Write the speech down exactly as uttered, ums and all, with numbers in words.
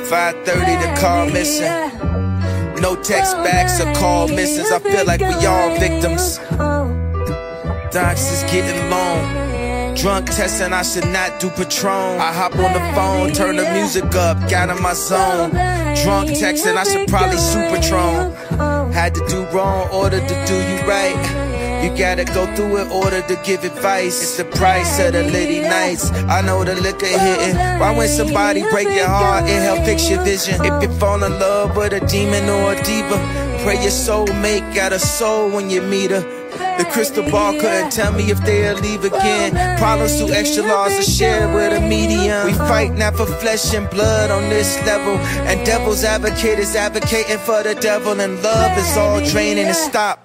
five thirty, the call missing. No text backs or call misses. I feel like we all victims. Docs is getting long. Drunk testing, I should not do Patron. I hop on the phone, turn the music up, got in my zone. Drunk texting, I should probably Supertron. Had to do wrong, order to do you right. You gotta go through it, order to give advice. It's the price of the litty nights. I know the liquor hitting. Why when somebody break your heart, it help fix your vision. If you fall in love with a demon or a diva, pray your soulmate got a soul when you meet her. The crystal ball couldn't tell me if they'll leave again. Problems too extra laws are shared with a medium. We fight not for flesh and blood on this level. And devil's advocate is advocating for the devil. And love is all draining and stop.